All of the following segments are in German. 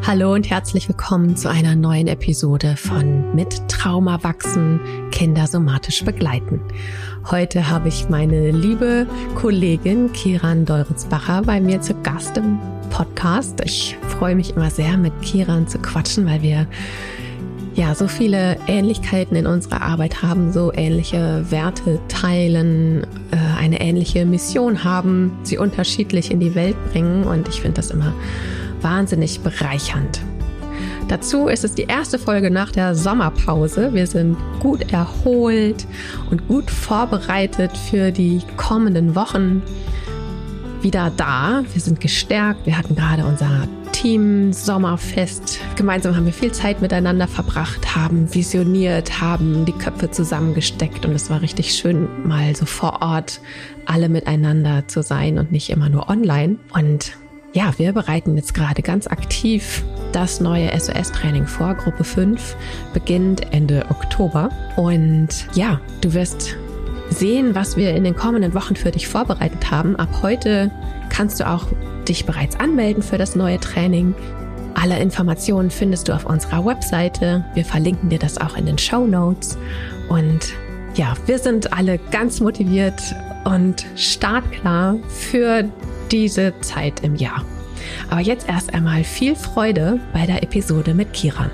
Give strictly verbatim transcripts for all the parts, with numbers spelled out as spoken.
Hallo und herzlich willkommen zu einer neuen Episode von Mit Trauma wachsen, Kinder somatisch begleiten. Heute habe ich meine liebe Kollegin Kieran Deuritzbacher bei mir zu Gast im Podcast. Ich freue mich immer sehr, mit Kieran zu quatschen, weil wir ja so viele Ähnlichkeiten in unserer Arbeit haben, so ähnliche Werte teilen, äh, eine ähnliche Mission haben, sie unterschiedlich in die Welt bringen, und ich finde das immer wahnsinnig bereichernd. Dazu ist es die erste Folge nach der Sommerpause. Wir sind gut erholt und gut vorbereitet für die kommenden Wochen wieder da. Wir sind gestärkt. Wir hatten gerade unser Team-Sommerfest. Gemeinsam haben wir viel Zeit miteinander verbracht, haben visioniert, haben die Köpfe zusammengesteckt, und es war richtig schön, mal so vor Ort alle miteinander zu sein und nicht immer nur online. Und ja, wir bereiten jetzt gerade ganz aktiv das neue S O S-Training vor. Gruppe fünf beginnt Ende Oktober. Und ja, du wirst sehen, was wir in den kommenden Wochen für dich vorbereitet haben. Ab heute kannst du auch dich bereits anmelden für das neue Training. Alle Informationen findest du auf unserer Webseite. Wir verlinken dir das auch in den Shownotes. Und ja, wir sind alle ganz motiviert und startklar für diese Zeit im Jahr. Aber jetzt erst einmal viel Freude bei der Episode mit Kieran.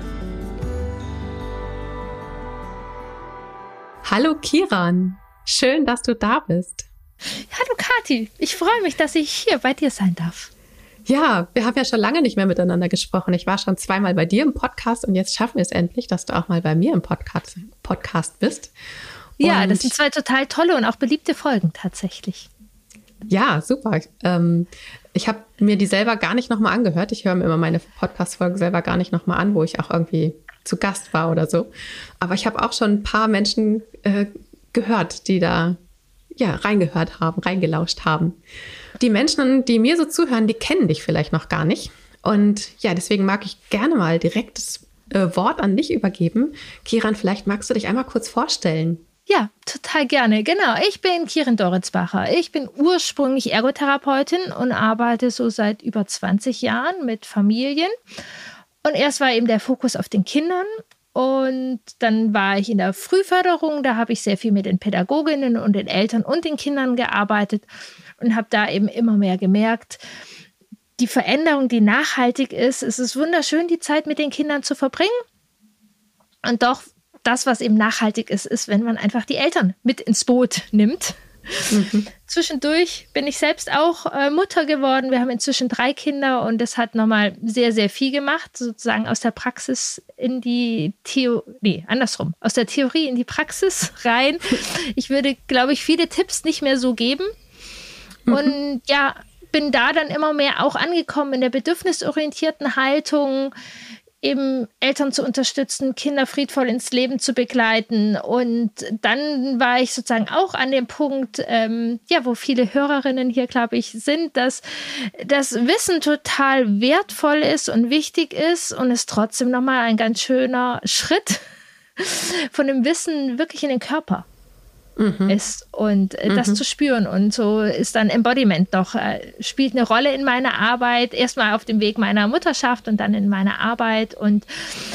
Hallo Kieran, schön, dass du da bist. Hallo Kathi, ich freue mich, dass ich hier bei dir sein darf. Ja, wir haben ja schon lange nicht mehr miteinander gesprochen. Ich war schon zweimal bei dir im Podcast, und jetzt schaffen wir es endlich, dass du auch mal bei mir im Podcast, Podcast bist. Und ja, das sind zwei total tolle und auch beliebte Folgen tatsächlich. Ja, super. Ähm, ich habe mir die selber gar nicht nochmal angehört. Ich höre mir immer meine Podcast-Folgen selber gar nicht nochmal an, wo ich auch irgendwie zu Gast war oder so. Aber ich habe auch schon ein paar Menschen äh, gehört, die da ja reingehört haben, reingelauscht haben. Die Menschen, die mir so zuhören, die kennen dich vielleicht noch gar nicht. Und ja, deswegen mag ich gerne mal direkt das äh, Wort an dich übergeben. Kieran, vielleicht magst du dich einmal kurz vorstellen. Ja, total gerne. Genau, ich bin Kieran Deuritzbacher. Ich bin ursprünglich Ergotherapeutin und arbeite so seit über zwanzig Jahren mit Familien. Und erst war eben der Fokus auf den Kindern. Und dann war ich in der Frühförderung. Da habe ich sehr viel mit den Pädagoginnen und den Eltern und den Kindern gearbeitet und habe da eben immer mehr gemerkt, die Veränderung, die nachhaltig ist. Es ist wunderschön, die Zeit mit den Kindern zu verbringen. Und doch das, was eben nachhaltig ist, ist, wenn man einfach die Eltern mit ins Boot nimmt. Mhm. Zwischendurch bin ich selbst auch äh, Mutter geworden. Wir haben inzwischen drei Kinder, und das hat nochmal sehr, sehr viel gemacht, sozusagen aus der Praxis in die Theorie, nee, andersrum, aus der Theorie in die Praxis rein. Ich würde, glaube ich, viele Tipps nicht mehr so geben. Mhm. Und ja, bin da dann immer mehr auch angekommen in der bedürfnisorientierten Haltung, eben Eltern zu unterstützen, Kinder friedvoll ins Leben zu begleiten. Und dann war ich sozusagen auch an dem Punkt, ähm, ja, wo viele Hörerinnen hier, glaube ich, sind, dass das Wissen total wertvoll ist und wichtig ist und es trotzdem nochmal ein ganz schöner Schritt von dem Wissen wirklich in den Körper Mhm. ist, und äh, das mhm. zu spüren. Und so ist dann Embodiment noch, äh, spielt eine Rolle in meiner Arbeit, erstmal auf dem Weg meiner Mutterschaft und dann in meiner Arbeit. Und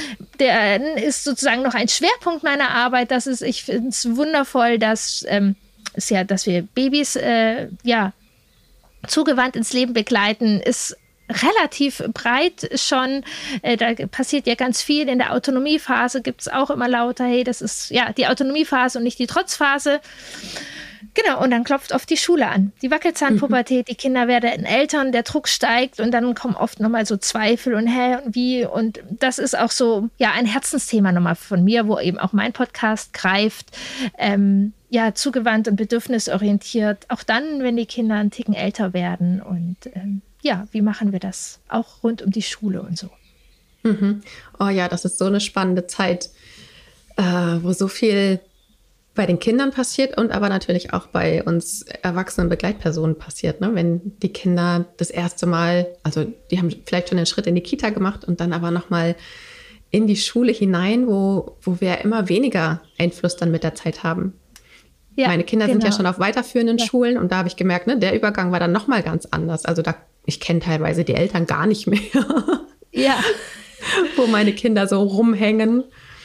der ist sozusagen noch ein Schwerpunkt meiner Arbeit. Das ist, ich finde es wundervoll, dass, ähm, ist ja, dass wir Babys äh, ja, zugewandt ins Leben begleiten, ist relativ breit schon. Äh, da passiert ja ganz viel. In der Autonomiephase gibt es auch immer lauter, hey, das ist ja die Autonomiephase und nicht die Trotzphase. Genau, und dann klopft oft die Schule an. Die Wackelzahnpubertät, mhm. die Kinder werden Eltern, der Druck steigt, und dann kommen oft nochmal so Zweifel und hä und wie. Und das ist auch so ja ein Herzensthema nochmal von mir, wo eben auch mein Podcast greift. Ähm, ja, zugewandt und bedürfnisorientiert. Auch dann, wenn die Kinder einen Ticken älter werden. Und ähm, ja, wie machen wir das auch rund um die Schule und so? Mhm. Oh ja, das ist so eine spannende Zeit, äh, wo so viel bei den Kindern passiert und aber natürlich auch bei uns erwachsenen Begleitpersonen passiert, ne? Wenn die Kinder das erste Mal, also die haben vielleicht schon den Schritt in die Kita gemacht und dann aber nochmal in die Schule hinein, wo, wo wir immer weniger Einfluss dann mit der Zeit haben. Ja, meine Kinder genau. sind ja schon auf weiterführenden ja. Schulen, und da habe ich gemerkt, ne, der Übergang war dann nochmal ganz anders. Also da, ich kenne teilweise die Eltern gar nicht mehr. Ja. Wo meine Kinder so rumhängen.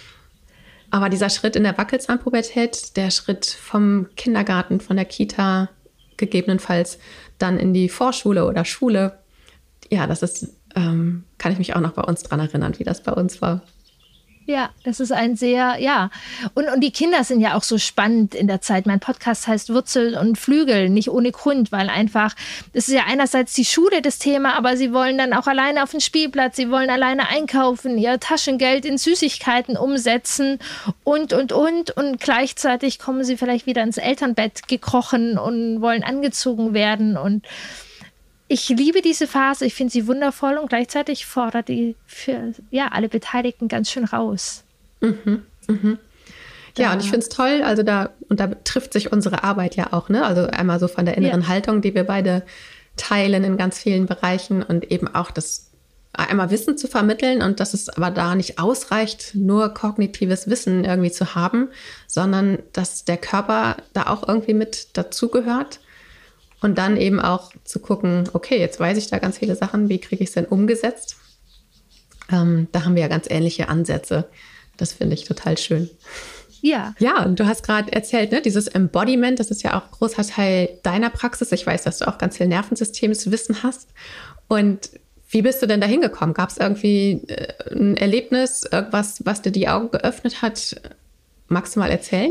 Aber dieser Schritt in der Wackelzahnpubertät, der Schritt vom Kindergarten, von der Kita, gegebenenfalls dann in die Vorschule oder Schule, ja, das ist, ähm, kann ich mich auch noch bei uns dran erinnern, wie das bei uns war. Ja, das ist ein sehr, ja. Und, und die Kinder sind ja auch so spannend in der Zeit. Mein Podcast heißt Wurzel und Flügel, nicht ohne Grund, weil einfach, das ist ja einerseits die Schule das Thema, aber sie wollen dann auch alleine auf den Spielplatz, sie wollen alleine einkaufen, ihr Taschengeld in Süßigkeiten umsetzen und, und, und. Und gleichzeitig kommen sie vielleicht wieder ins Elternbett gekrochen und wollen angezogen werden. Und ich liebe diese Phase, ich finde sie wundervoll und gleichzeitig fordert die für ja, alle Beteiligten ganz schön raus. Mhm, mhm. Ja, und ich finde es toll, also da, und da trifft sich unsere Arbeit ja auch, ne? Also einmal so von der inneren ja. Haltung, die wir beide teilen in ganz vielen Bereichen und eben auch das einmal Wissen zu vermitteln und dass es aber da nicht ausreicht, nur kognitives Wissen irgendwie zu haben, sondern dass der Körper da auch irgendwie mit dazugehört. Und dann eben auch zu gucken, okay, jetzt weiß ich da ganz viele Sachen, wie kriege ich es denn umgesetzt? Ähm, da haben wir ja ganz ähnliche Ansätze. Das finde ich total schön. Ja. Ja, und du hast gerade erzählt, ne, dieses Embodiment, das ist ja auch ein großer Teil deiner Praxis. Ich weiß, dass du auch ganz viel Nervensystemswissen hast. Und wie bist du denn da hingekommen? Gab es irgendwie äh, ein Erlebnis, irgendwas, was dir die Augen geöffnet hat? Magst du mal erzählen?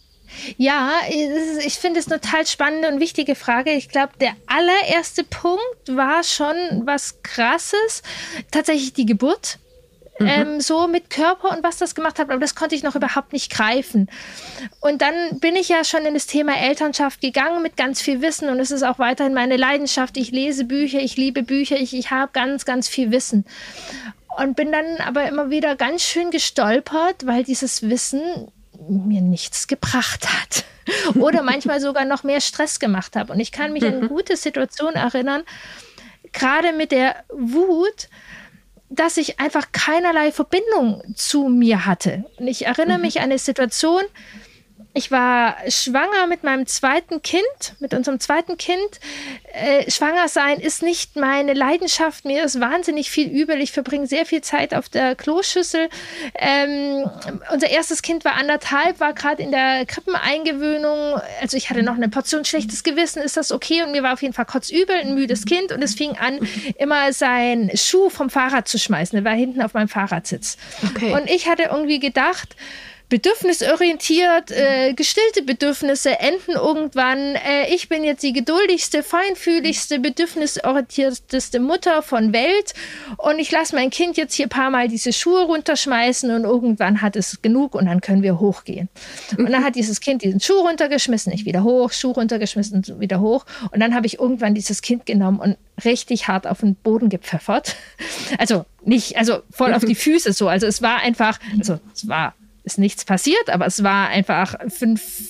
Ja, ich finde es eine total spannende und wichtige Frage. Ich glaube, der allererste Punkt war schon was Krasses. Tatsächlich die Geburt. Mhm. Ähm, so mit Körper und was das gemacht hat, aber das konnte ich noch überhaupt nicht greifen. Und dann bin ich ja schon in das Thema Elternschaft gegangen mit ganz viel Wissen und es ist auch weiterhin meine Leidenschaft. Ich lese Bücher, ich liebe Bücher, ich, ich habe ganz, ganz viel Wissen. Und bin dann aber immer wieder ganz schön gestolpert, weil dieses Wissen mir nichts gebracht hat oder manchmal sogar noch mehr Stress gemacht habe. Und ich kann mich an eine gute Situation erinnern, gerade mit der Wut, dass ich einfach keinerlei Verbindung zu mir hatte. Und ich erinnere mich an eine Situation, ich war schwanger mit meinem zweiten Kind, mit unserem zweiten Kind. Äh, schwanger sein ist nicht meine Leidenschaft. Mir ist wahnsinnig viel übel. Ich verbringe sehr viel Zeit auf der Kloschüssel. Ähm, unser erstes Kind war anderthalb, war gerade in der Krippeneingewöhnung. Also ich hatte noch eine Portion schlechtes Gewissen. Ist das okay? Und mir war auf jeden Fall kotzübel, ein müdes Kind. Und es fing an, immer seinen Schuh vom Fahrrad zu schmeißen. Er war hinten auf meinem Fahrradsitz. Okay. Und ich hatte irgendwie gedacht, bedürfnisorientiert, äh, gestillte Bedürfnisse enden irgendwann. Äh, ich bin jetzt die geduldigste, feinfühligste, bedürfnisorientierteste Mutter von Welt und ich lasse mein Kind jetzt hier ein paar Mal diese Schuhe runterschmeißen und irgendwann hat es genug und dann können wir hochgehen. Und dann hat dieses Kind diesen Schuh runtergeschmissen, ich wieder hoch, Schuh runtergeschmissen, wieder hoch und dann habe ich irgendwann dieses Kind genommen und richtig hart auf den Boden gepfeffert. Also nicht, also voll auf die Füße so. Also es war einfach, also es war ist nichts passiert, aber es war einfach fünf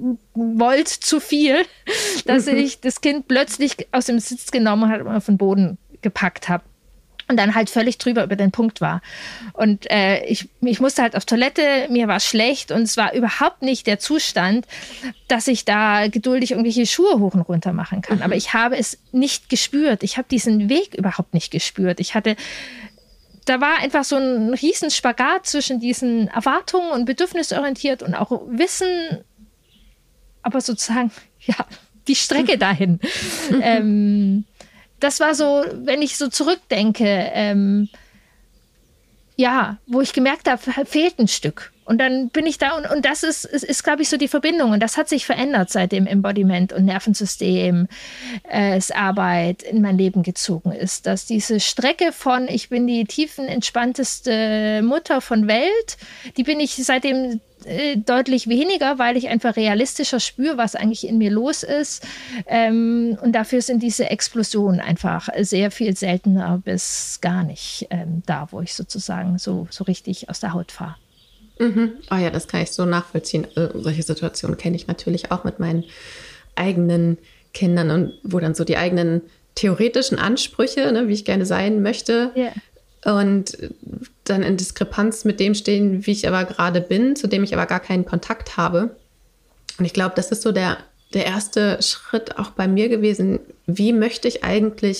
Volt zu viel, dass ich das Kind plötzlich aus dem Sitz genommen habe und auf den Boden gepackt habe. Und dann halt völlig drüber über den Punkt war. Und äh, ich, ich musste halt auf Toilette, mir war schlecht und es war überhaupt nicht der Zustand, dass ich da geduldig irgendwelche Schuhe hoch und runter machen kann. Mhm. Aber ich habe es nicht gespürt. Ich habe diesen Weg überhaupt nicht gespürt. Ich hatte Da war einfach so ein riesen Spagat zwischen diesen Erwartungen und bedürfnisorientiert und auch Wissen, aber sozusagen, ja, die Strecke dahin. ähm, das war so, wenn ich so zurückdenke, ähm, ja, wo ich gemerkt habe, fehlt ein Stück. Und dann bin ich da und, und das ist, ist, ist glaube ich, so die Verbindung. Und das hat sich verändert, seit dem Embodiment und Nervensystem äh, Arbeit in mein Leben gezogen ist. Dass diese Strecke von, ich bin die tiefenentspannteste Mutter von Welt, die bin ich seitdem äh, deutlich weniger, weil ich einfach realistischer spüre, was eigentlich in mir los ist. Ähm, und dafür sind diese Explosionen einfach sehr viel seltener bis gar nicht ähm, da, wo ich sozusagen so, so richtig aus der Haut fahre. Mhm. Oh ja, das kann ich so nachvollziehen. Also, solche Situationen kenne ich natürlich auch mit meinen eigenen Kindern und wo dann so die eigenen theoretischen Ansprüche, ne, wie ich gerne sein möchte, yeah. und dann in Diskrepanz mit dem stehen, wie ich aber gerade bin, zu dem ich aber gar keinen Kontakt habe. Und ich glaube, das ist so der, der erste Schritt auch bei mir gewesen. Wie möchte ich eigentlich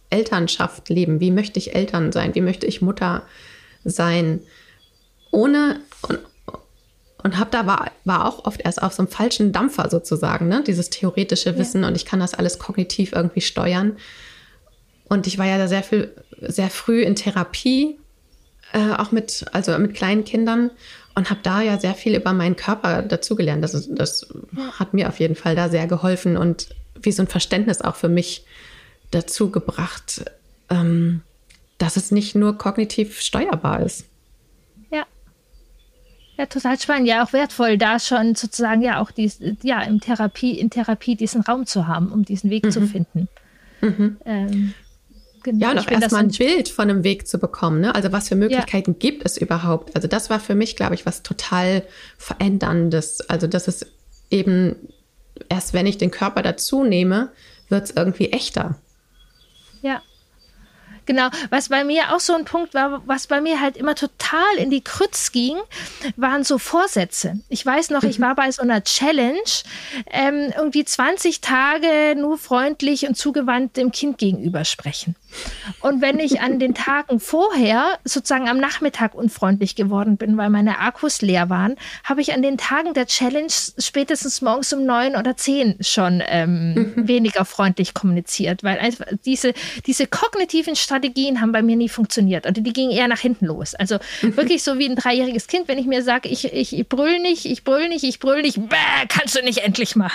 Elternschaft leben? Wie möchte ich Eltern sein? Wie möchte ich Mutter sein? Ohne, und, und hab da war, war auch oft erst auf so einem falschen Dampfer sozusagen, ne? Dieses theoretische Wissen ja. Und ich kann das alles kognitiv irgendwie steuern. Und ich war ja sehr viel, sehr früh in Therapie, äh, auch mit, also mit kleinen Kindern und habe da ja sehr viel über meinen Körper dazugelernt. Das, ist, das hat mir auf jeden Fall da sehr geholfen und wie so ein Verständnis auch für mich dazu gebracht, ähm, dass es nicht nur kognitiv steuerbar ist. Ja. Ja, total spannend. Ja, auch wertvoll, da schon sozusagen ja auch dies, ja, in Therapie, in Therapie diesen Raum zu haben, um diesen Weg mhm. zu finden. Mhm. Ähm, genau. Ja, und auch erstmal ein Bild von einem Weg zu bekommen. Ne? Also was für Möglichkeiten ja. gibt es überhaupt? Also das war für mich, glaube ich, was total Veränderndes. Also das ist eben, erst wenn ich den Körper dazu nehme, wird es irgendwie echter. Ja. Genau, was bei mir auch so ein Punkt war, was bei mir halt immer total in die Krütz ging, waren so Vorsätze. Ich weiß noch, ich war bei so einer Challenge, ähm, irgendwie zwanzig Tage nur freundlich und zugewandt dem Kind gegenüber sprechen. Und wenn ich an den Tagen vorher sozusagen am Nachmittag unfreundlich geworden bin, weil meine Akkus leer waren, habe ich an den Tagen der Challenge spätestens morgens um neun oder zehn schon ähm, mhm. weniger freundlich kommuniziert, weil einfach diese, diese kognitiven Strategien haben bei mir nie funktioniert und die gingen eher nach hinten los. Also mhm. wirklich so wie ein dreijähriges Kind, wenn ich mir sage, ich, ich, ich brüll nicht, ich brüll nicht, ich brüll nicht, bäh, kannst du nicht endlich mal.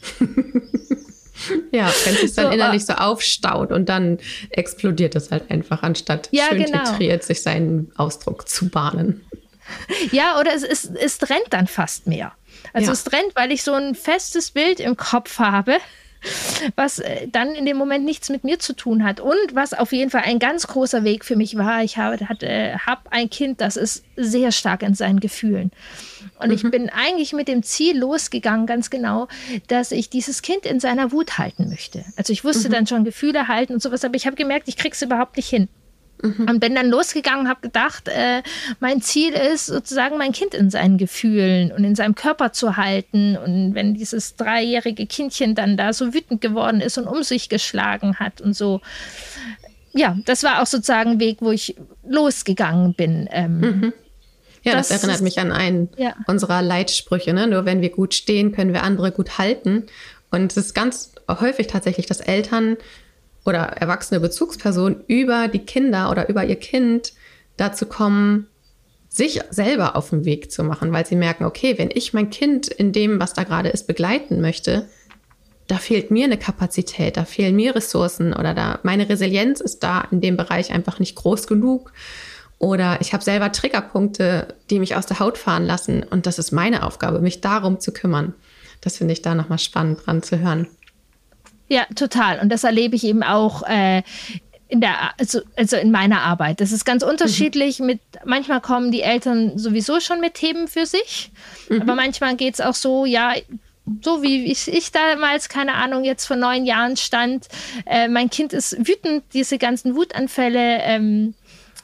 Ja, wenn es sich dann so, innerlich so aufstaut und dann explodiert es halt einfach, anstatt ja, schön genau. titriert sich seinen Ausdruck zu bahnen. Ja, oder es, es, es trennt dann fast mehr. Also ja. es trennt, weil ich so ein festes Bild im Kopf habe, was dann in dem Moment nichts mit mir zu tun hat. Und was auf jeden Fall ein ganz großer Weg für mich war, ich habe hatte, hab ein Kind, das ist sehr stark in seinen Gefühlen. Und mhm. ich bin eigentlich mit dem Ziel losgegangen, ganz genau, dass ich dieses Kind in seiner Wut halten möchte. Also ich wusste mhm. dann schon Gefühle halten und sowas, aber ich habe gemerkt, ich krieg's überhaupt nicht hin. Mhm. Und bin dann losgegangen und habe gedacht, äh, mein Ziel ist sozusagen, mein Kind in seinen Gefühlen und in seinem Körper zu halten. Und wenn dieses dreijährige Kindchen dann da so wütend geworden ist und um sich geschlagen hat und so. Ja, das war auch sozusagen ein Weg, wo ich losgegangen bin. Ähm, mhm. Ja, das, das erinnert ist, mich an einen ja. unserer Leitsprüche. Ne? Nur wenn wir gut stehen, können wir andere gut halten. Und es ist ganz häufig tatsächlich, dass Eltern oder erwachsene Bezugspersonen über die Kinder oder über ihr Kind dazu kommen, sich selber auf den Weg zu machen, weil sie merken, okay, wenn ich mein Kind in dem, was da gerade ist, begleiten möchte, da fehlt mir eine Kapazität, da fehlen mir Ressourcen oder da meine Resilienz ist da in dem Bereich einfach nicht groß genug oder ich habe selber Triggerpunkte, die mich aus der Haut fahren lassen und das ist meine Aufgabe, mich darum zu kümmern. Das finde ich da nochmal spannend dran zu hören. Ja, total. Und das erlebe ich eben auch äh, in der, also, also in meiner Arbeit. Das ist ganz unterschiedlich. Mhm. Mit, manchmal kommen die Eltern sowieso schon mit Themen für sich. Mhm. Aber manchmal geht es auch so, ja, so wie ich, ich damals, keine Ahnung, jetzt vor neun Jahren stand. Äh, mein Kind ist wütend, diese ganzen Wutanfälle. Ähm,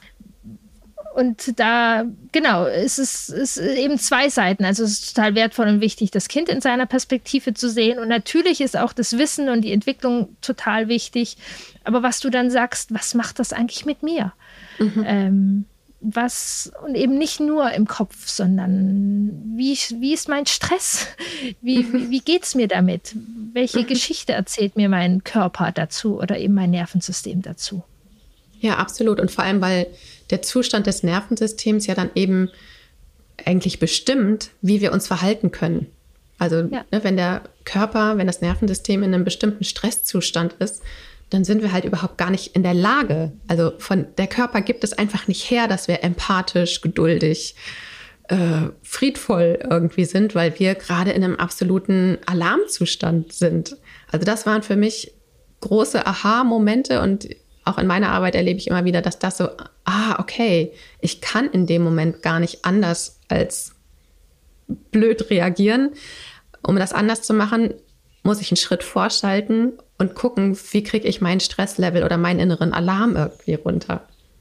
Und da, genau, es ist, es ist eben zwei Seiten. Also es ist total wertvoll und wichtig, das Kind in seiner Perspektive zu sehen. Und natürlich ist auch das Wissen und die Entwicklung total wichtig. Aber was du dann sagst, was macht das eigentlich mit mir? Mhm. Ähm, was, und eben nicht nur im Kopf, sondern wie, wie ist mein Stress? Wie, mhm. wie, wie geht es mir damit? Welche mhm. Geschichte erzählt mir mein Körper dazu oder eben mein Nervensystem dazu? Ja, absolut. Und vor allem, weil der Zustand des Nervensystems ja dann eben eigentlich bestimmt, wie wir uns verhalten können. Also ja. ne, wenn der Körper, wenn das Nervensystem in einem bestimmten Stresszustand ist, dann sind wir halt überhaupt gar nicht in der Lage. Also von der Körper gibt es einfach nicht her, dass wir empathisch, geduldig, äh, friedvoll irgendwie sind, weil wir gerade in einem absoluten Alarmzustand sind. Also das waren für mich große Aha-Momente und auch in meiner Arbeit erlebe ich immer wieder, dass das so, ah, okay, ich kann in dem Moment gar nicht anders als blöd reagieren. Um das anders zu machen, muss ich einen Schritt vorschalten und gucken, wie kriege ich mein Stresslevel oder meinen inneren Alarm irgendwie runter.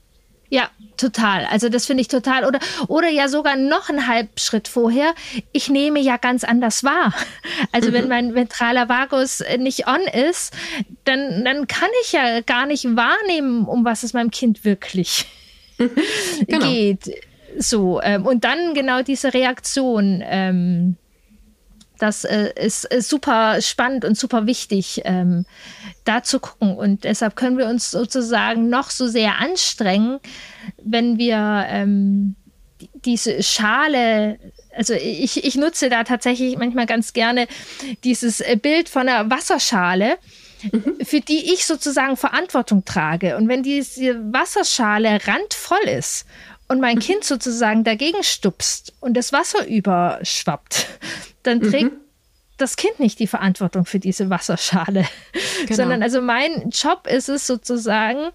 Ja, total. Also das finde ich total. Oder, oder ja sogar noch einen halben Schritt vorher. Ich nehme ja ganz anders wahr. Also mhm. wenn mein ventraler Vagus nicht on ist, dann, dann kann ich ja gar nicht wahrnehmen, um was es meinem Kind wirklich mhm. genau. geht. So, ähm, und dann genau diese Reaktion. Ähm, Das äh, ist, ist super spannend und super wichtig, ähm, da zu gucken. Und deshalb können wir uns sozusagen noch so sehr anstrengen, wenn wir ähm, die, diese Schale, also ich, ich nutze da tatsächlich manchmal ganz gerne dieses Bild von einer Wasserschale, mhm. für die ich sozusagen Verantwortung trage. Und wenn diese Wasserschale randvoll ist und mein mhm. Kind sozusagen dagegen stupst und das Wasser überschwappt, dann trägt mhm. das Kind nicht die Verantwortung für diese Wasserschale. Genau. Sondern also mein Job ist es sozusagen,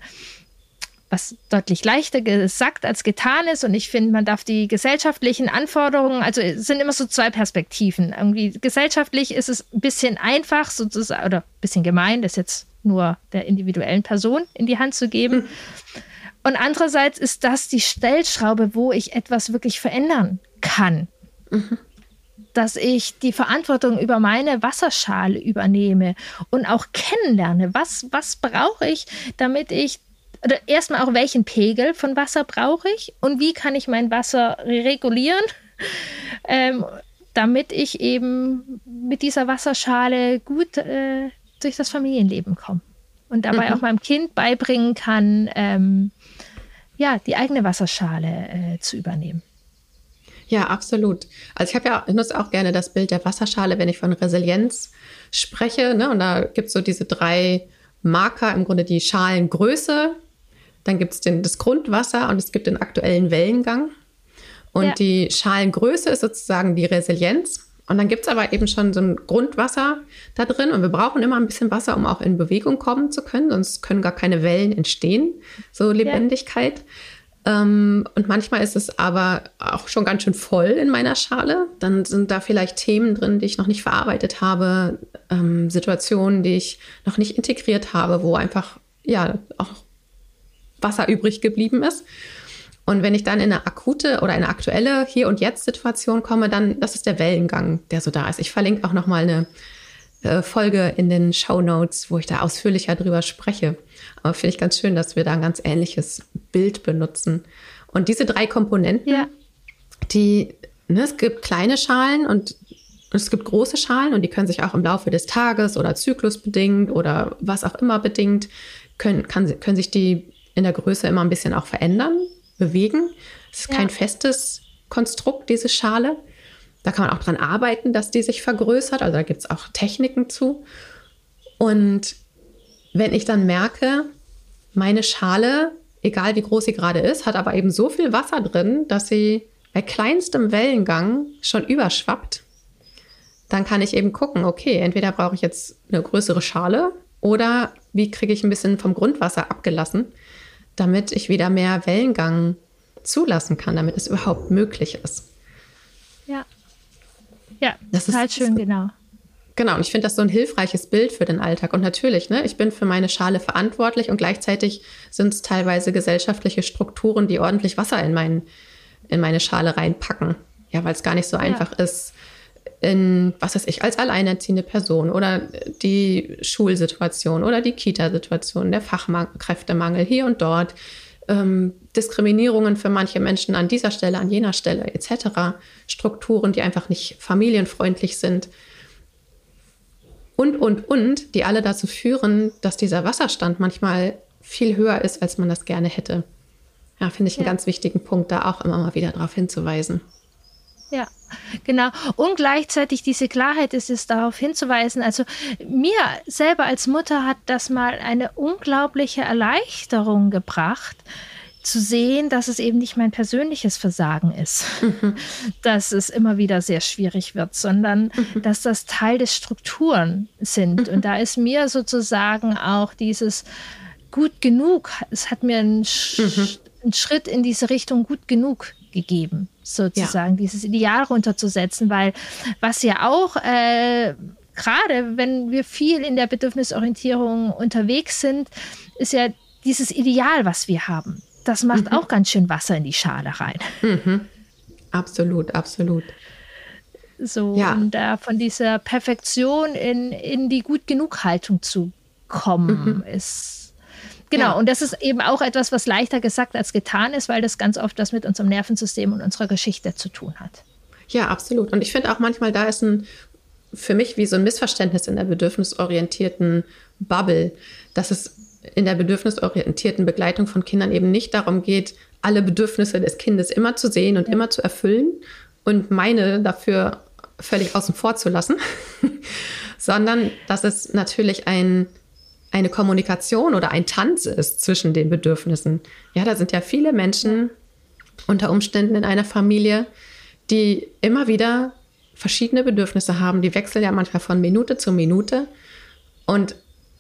was deutlich leichter gesagt als getan ist. Und ich finde, man darf die gesellschaftlichen Anforderungen, also es sind immer so zwei Perspektiven. Irgendwie gesellschaftlich ist es ein bisschen einfach sozusagen, oder ein bisschen gemein, das jetzt nur der individuellen Person in die Hand zu geben. Mhm. Und andererseits ist das die Stellschraube, wo ich etwas wirklich verändern kann. Mhm. Dass ich die Verantwortung über meine Wasserschale übernehme und auch kennenlerne, was, was brauche ich, damit ich, oder erstmal auch welchen Pegel von Wasser brauche ich und wie kann ich mein Wasser regulieren, ähm, damit ich eben mit dieser Wasserschale gut äh, durch das Familienleben komme und dabei mhm. auch meinem Kind beibringen kann, ähm, ja, die eigene Wasserschale äh, zu übernehmen. Ja, absolut. Also ich habe ja, ich nutze auch gerne das Bild der Wasserschale, wenn ich von Resilienz spreche, ne? Und da gibt es so diese drei Marker, im Grunde die Schalengröße, dann gibt es das Grundwasser und es gibt den aktuellen Wellengang. Und ja. die Schalengröße ist sozusagen die Resilienz. Und dann gibt es aber eben schon so ein Grundwasser da drin. Und wir brauchen immer ein bisschen Wasser, um auch in Bewegung kommen zu können. Sonst können gar keine Wellen entstehen, so Lebendigkeit. Ja. Ähm, und manchmal ist es aber auch schon ganz schön voll in meiner Schale. Dann sind da vielleicht Themen drin, die ich noch nicht verarbeitet habe, ähm, Situationen, die ich noch nicht integriert habe, wo einfach ja auch Wasser übrig geblieben ist. Und wenn ich dann in eine akute oder eine aktuelle Hier- und Jetzt-Situation komme, dann, das ist der Wellengang, der so da ist. Ich verlinke auch nochmal eine äh, Folge in den Shownotes, wo ich da ausführlicher drüber spreche. Aber finde ich ganz schön, dass wir da ein ganz ähnliches Bild benutzen. Und diese drei Komponenten, ja. die, ne, es gibt kleine Schalen und es gibt große Schalen und die können sich auch im Laufe des Tages oder zyklusbedingt oder was auch immer bedingt, können, kann, können sich die in der Größe immer ein bisschen auch verändern, bewegen. Es ist ja. kein festes Konstrukt, diese Schale. Da kann man auch dran arbeiten, dass die sich vergrößert. Also da gibt es auch Techniken zu. Und wenn ich dann merke, meine Schale, egal wie groß sie gerade ist, hat aber eben so viel Wasser drin, dass sie bei kleinstem Wellengang schon überschwappt, dann kann ich eben gucken, okay, entweder brauche ich jetzt eine größere Schale oder wie kriege ich ein bisschen vom Grundwasser abgelassen, damit ich wieder mehr Wellengang zulassen kann, damit es überhaupt möglich ist. Ja, ja, das total ist schön, genau. Genau, und ich finde das so ein hilfreiches Bild für den Alltag. Und natürlich, ne, ich bin für meine Schale verantwortlich und gleichzeitig sind es teilweise gesellschaftliche Strukturen, die ordentlich Wasser in, mein, in meine Schale reinpacken. Ja, weil es gar nicht so ja. einfach ist, in, was weiß ich, als alleinerziehende Person oder die Schulsituation oder die Kita-Situation, der Fachkräftemangel hier und dort, ähm, Diskriminierungen für manche Menschen an dieser Stelle, an jener Stelle et cetera, Strukturen, die einfach nicht familienfreundlich sind. Und, und, und, die alle dazu führen, dass dieser Wasserstand manchmal viel höher ist, als man das gerne hätte. Ja, finde ich einen ja. ganz wichtigen Punkt, da auch immer mal wieder darauf hinzuweisen. Ja, genau. Und gleichzeitig diese Klarheit ist es, darauf hinzuweisen. Also mir selber als Mutter hat das mal eine unglaubliche Erleichterung gebracht, zu sehen, dass es eben nicht mein persönliches Versagen ist, mhm. dass es immer wieder sehr schwierig wird, sondern mhm. dass das Teil des Strukturen sind. Mhm. Und da ist mir sozusagen auch dieses gut genug, es hat mir einen, Sch- mhm. einen Schritt in diese Richtung gut genug gegeben, sozusagen, ja. dieses Ideal runterzusetzen, weil was ja auch äh, gerade, wenn wir viel in der Bedürfnisorientierung unterwegs sind, ist ja dieses Ideal, was wir haben. das macht mhm. auch ganz schön Wasser in die Schale rein. Mhm. Absolut, absolut. So, ja. und da von dieser Perfektion in, in die Gut-Genug-Haltung zu kommen, mhm. ist genau. Ja. Und das ist eben auch etwas, was leichter gesagt als getan ist, weil das ganz oft was mit unserem Nervensystem und unserer Geschichte zu tun hat. Ja, absolut. Und ich finde auch manchmal, da ist ein, für mich wie so ein Missverständnis in der bedürfnisorientierten Bubble, dass es in der bedürfnisorientierten Begleitung von Kindern eben nicht darum geht, alle Bedürfnisse des Kindes immer zu sehen und ja. immer zu erfüllen und meine dafür völlig außen vor zu lassen, sondern dass es natürlich ein, eine Kommunikation oder ein Tanz ist zwischen den Bedürfnissen. Ja, da sind ja viele Menschen unter Umständen in einer Familie, die immer wieder verschiedene Bedürfnisse haben. Die wechseln ja manchmal von Minute zu Minute. Und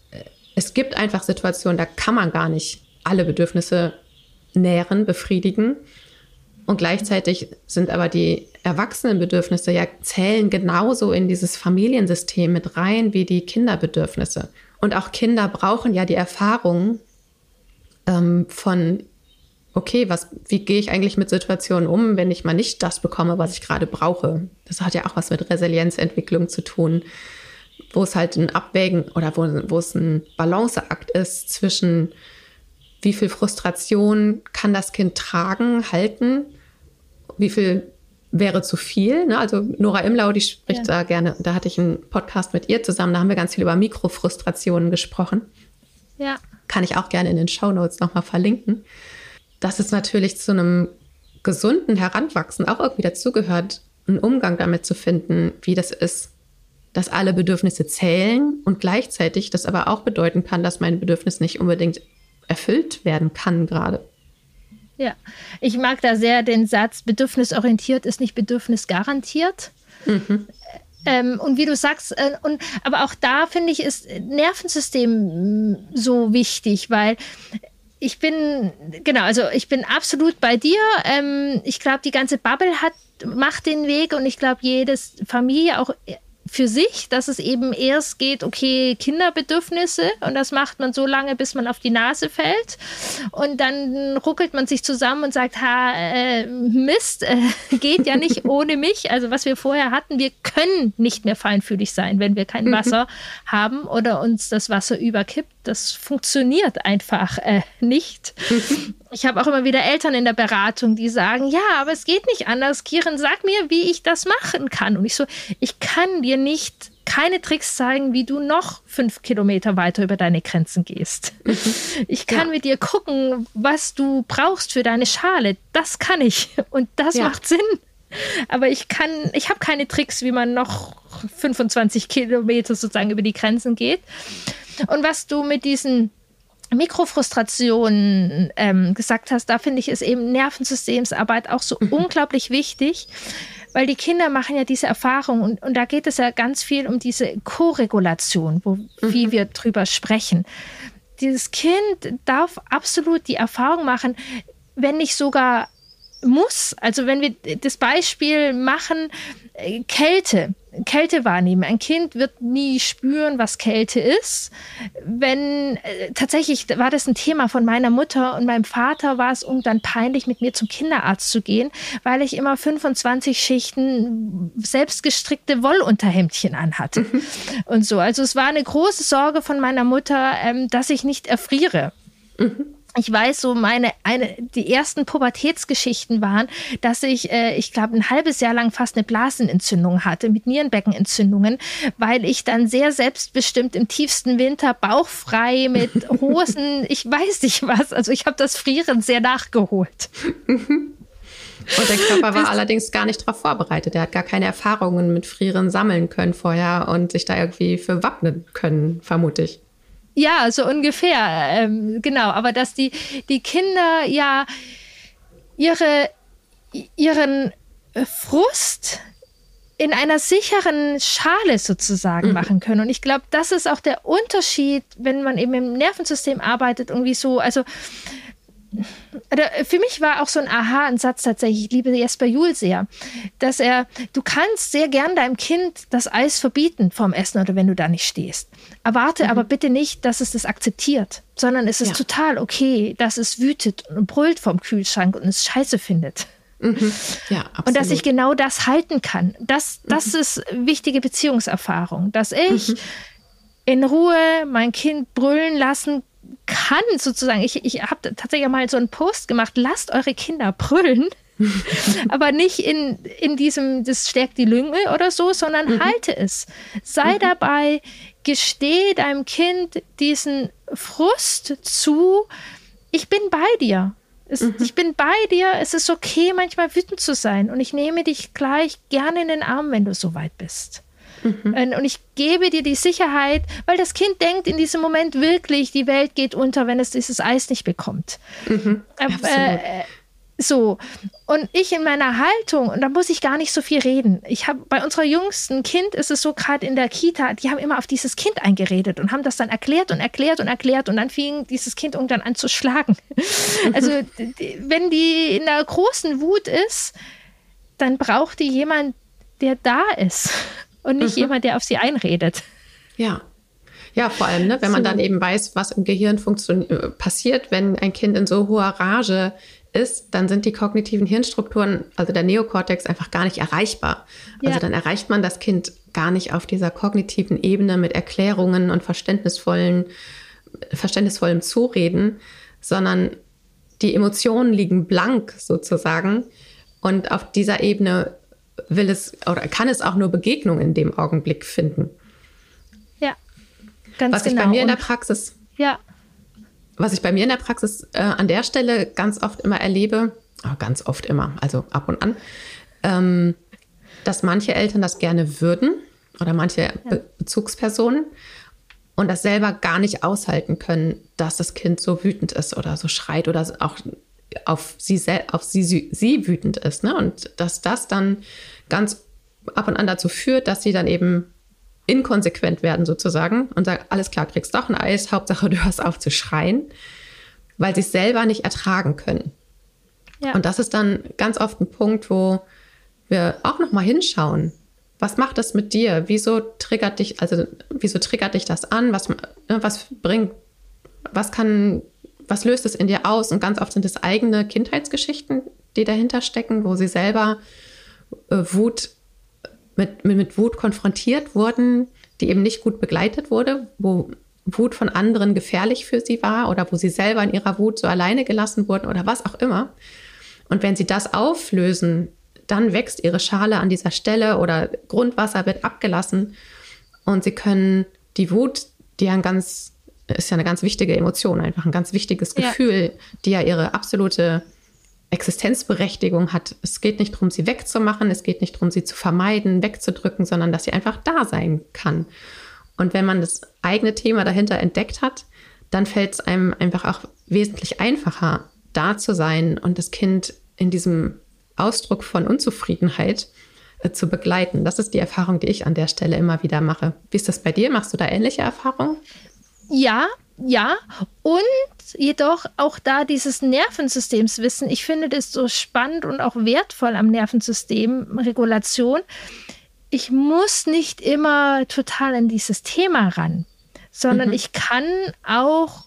es gibt einfach Situationen, da kann man gar nicht alle Bedürfnisse nähren, befriedigen. Und gleichzeitig sind aber die Erwachsenenbedürfnisse ja zählen genauso in dieses Familiensystem mit rein wie die Kinderbedürfnisse. Und auch Kinder brauchen ja die Erfahrung ähm, von, okay, was, wie gehe ich eigentlich mit Situationen um, wenn ich mal nicht das bekomme, was ich gerade brauche. Das hat ja auch was mit Resilienzentwicklung zu tun, wo es halt ein Abwägen oder wo, wo es ein Balanceakt ist zwischen wie viel Frustration kann das Kind tragen, halten, wie viel wäre zu viel. Ne? Also Nora Imlau, die spricht ja. da gerne, da hatte ich einen Podcast mit ihr zusammen, da haben wir ganz viel über Mikrofrustrationen gesprochen. Ja. Kann ich auch gerne in den Shownotes nochmal verlinken. Dass es natürlich zu einem gesunden Heranwachsen auch irgendwie dazugehört, einen Umgang damit zu finden, wie das ist, dass alle Bedürfnisse zählen und gleichzeitig das aber auch bedeuten kann, dass mein Bedürfnis nicht unbedingt erfüllt werden kann gerade. Ja, ich mag da sehr den Satz, bedürfnisorientiert ist nicht bedürfnisgarantiert. Mhm. Ähm, und wie du sagst, äh, und, aber auch da finde ich, ist Nervensystem so wichtig, weil ich bin, genau, also ich bin absolut bei dir. Ähm, ich glaube, die ganze Bubble hat, macht den Weg und ich glaube, jede Familie auch für sich, dass es eben erst geht, okay, Kinderbedürfnisse und das macht man so lange, bis man auf die Nase fällt und dann ruckelt man sich zusammen und sagt, ha, äh, Mist, äh, geht ja nicht ohne mich. Also was wir vorher hatten, wir können nicht mehr feinfühlig sein, wenn wir kein Wasser mhm. haben oder uns das Wasser überkippt. Das funktioniert einfach äh, nicht. Mhm. Ich habe auch immer wieder Eltern in der Beratung, die sagen, ja, aber es geht nicht anders. Kiran, sag mir, wie ich das machen kann. Und ich so, ich kann dir nicht keine Tricks zeigen, wie du noch fünf Kilometer weiter über deine Grenzen gehst. Mhm. Ich kann ja. mit dir gucken, was du brauchst für deine Schale. Das kann ich. Und das ja. macht Sinn. Aber ich kann, ich habe keine Tricks, wie man noch fünfundzwanzig Kilometer sozusagen über die Grenzen geht. Und was du mit diesen Mikrofrustrationen ähm, gesagt hast, da finde ich es eben Nervensystemsarbeit auch so mhm. unglaublich wichtig, weil die Kinder machen ja diese Erfahrung und, und da geht es ja ganz viel um diese Koregulation, wo, mhm. wie wir drüber sprechen. Dieses Kind darf absolut die Erfahrung machen, wenn nicht sogar muss, also wenn wir das Beispiel machen, äh, Kälte, Kälte wahrnehmen. Ein Kind wird nie spüren, was Kälte ist. Wenn, äh, tatsächlich war das ein Thema von meiner Mutter und meinem Vater war es irgendwann peinlich, mit mir zum Kinderarzt zu gehen, weil ich immer fünfundzwanzig Schichten selbstgestrickte Wollunterhemdchen anhatte. Mhm. Und so. Also es war eine große Sorge von meiner Mutter, ähm, dass ich nicht erfriere. Mhm. Ich weiß, so meine, eine, die ersten Pubertätsgeschichten waren, dass ich, äh, ich glaube, ein halbes Jahr lang fast eine Blasenentzündung hatte mit Nierenbeckenentzündungen, weil ich dann sehr selbstbestimmt im tiefsten Winter bauchfrei mit Hosen, ich weiß nicht was, also ich habe das Frieren sehr nachgeholt. Und der Körper war allerdings gar nicht darauf vorbereitet. Er hat gar keine Erfahrungen mit Frieren sammeln können vorher und sich da irgendwie für wappnen können, vermute ich. Ja, so ungefähr, ähm, genau. Aber dass die, die Kinder ja ihre, ihren Frust in einer sicheren Schale sozusagen mhm. machen können. Und ich glaube, das ist auch der Unterschied, wenn man eben im Nervensystem arbeitet, irgendwie so, also Für mich war auch so ein Aha, ein Satz tatsächlich, ich liebe Jesper Juhl sehr, dass er, du kannst sehr gern deinem Kind das Eis verbieten vorm Essen oder wenn du da nicht stehst. Erwarte mhm. aber bitte nicht, dass es das akzeptiert, sondern es ist ja. total okay, dass es wütet und brüllt vorm Kühlschrank und es scheiße findet. Mhm. Ja, absolut. Und dass ich genau das halten kann. Das, das mhm. ist wichtige Beziehungserfahrung, dass ich mhm. in Ruhe mein Kind brüllen lassen kann, sozusagen. Ich, ich habe tatsächlich mal so einen Post gemacht, lasst eure Kinder brüllen, aber nicht in, in diesem, das stärkt die Lunge oder so, sondern mhm. halte es. Sei mhm. dabei, gestehe deinem Kind diesen Frust zu, ich bin bei dir. Es, mhm. Ich bin bei dir, es ist okay, manchmal wütend zu sein und ich nehme dich gleich gerne in den Arm, wenn du so weit bist. Mhm. Und ich gebe dir die Sicherheit, weil das Kind denkt in diesem Moment wirklich, die Welt geht unter, wenn es dieses Eis nicht bekommt. Mhm. Äh, so. Und ich in meiner Haltung, und da muss ich gar nicht so viel reden. Ich habe bei unserer jüngsten Kind ist es so gerade in der Kita, die haben immer auf dieses Kind eingeredet und haben das dann erklärt und erklärt und erklärt und dann fing dieses Kind irgendwann an zu schlagen. Mhm. Also wenn die in der großen Wut ist, dann braucht die jemand, der da ist. Und nicht mhm. jemand, der auf sie einredet. Ja, ja, vor allem, ne, wenn so. man dann eben weiß, was im Gehirn funktio- passiert, wenn ein Kind in so hoher Rage ist, dann sind die kognitiven Hirnstrukturen, also der Neokortex, einfach gar nicht erreichbar. Ja. Also dann erreicht man das Kind gar nicht auf dieser kognitiven Ebene mit Erklärungen und verständnisvollen, verständnisvollem Zureden, sondern die Emotionen liegen blank sozusagen. Und auf dieser Ebene will es oder kann es auch nur Begegnung in dem Augenblick finden. Ja, ganz was genau. Ich bei mir in der Praxis, ja. Was ich bei mir in der Praxis äh, an der Stelle ganz oft immer erlebe, oh, ganz oft immer, also ab und an, ähm, dass manche Eltern das gerne würden oder manche ja. Be- Bezugspersonen und das selber gar nicht aushalten können, dass das Kind so wütend ist oder so schreit oder auch auf sie, sel- auf sie, sie, sie wütend ist. Ne? Und dass das dann ganz ab und an dazu führt, dass sie dann eben inkonsequent werden sozusagen und sagen, alles klar, kriegst doch ein Eis, Hauptsache du hörst auf zu schreien, weil sie es selber nicht ertragen können. Ja. Und das ist dann ganz oft ein Punkt, wo wir auch noch mal hinschauen. Was macht das mit dir? Wieso triggert dich, also wieso triggert dich das an? Was, was bringt, was kann Was löst es in dir aus? Und ganz oft sind es eigene Kindheitsgeschichten, die dahinter stecken, wo sie selber äh, Wut mit, mit, mit Wut konfrontiert wurden, die eben nicht gut begleitet wurde, wo Wut von anderen gefährlich für sie war oder wo sie selber in ihrer Wut so alleine gelassen wurden oder was auch immer. Und wenn sie das auflösen, dann wächst ihre Schale an dieser Stelle oder Grundwasser wird abgelassen und sie können die Wut, die ja ein ganz ist ja eine ganz wichtige Emotion, einfach ein ganz wichtiges Gefühl, ja. die ja ihre absolute Existenzberechtigung hat. Es geht nicht darum, sie wegzumachen, es geht nicht darum, sie zu vermeiden, wegzudrücken, sondern dass sie einfach da sein kann. Und wenn man das eigene Thema dahinter entdeckt hat, dann fällt es einem einfach auch wesentlich einfacher, da zu sein und das Kind in diesem Ausdruck von Unzufriedenheit äh, zu begleiten. Das ist die Erfahrung, die ich an der Stelle immer wieder mache. Wie ist das bei dir? Machst du da ähnliche Erfahrungen? Ja, ja. Und jedoch auch da dieses Nervensystemswissen. Ich finde das so spannend und auch wertvoll am Nervensystem, Regulation. Ich muss nicht immer total in dieses Thema ran, sondern mhm. ich kann auch